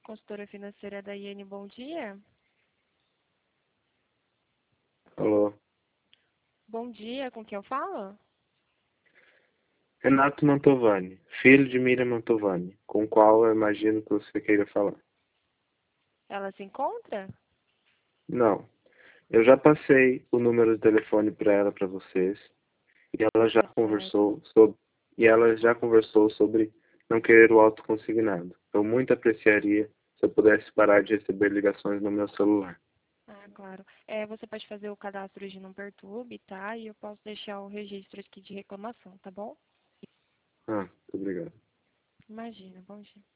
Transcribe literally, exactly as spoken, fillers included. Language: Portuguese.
Consultora financeira da I N, bom dia. Alô, Bom dia, com quem eu falo? Renato Mantovani, filho de Miriam Mantovani, com o qual eu imagino que você queira falar. Ela se encontra? Não, eu já passei o número de telefone para ela, para vocês, e ela já Tá certo. conversou sobre, e ela já conversou sobre não querer o autoconsignado. Eu muito apreciaria se eu pudesse parar de receber ligações no meu celular. Ah, claro. É, você pode fazer o cadastro de Não Perturbe, tá? E eu posso deixar o registro aqui de reclamação, tá bom? Ah, muito obrigado. Imagina, bom dia.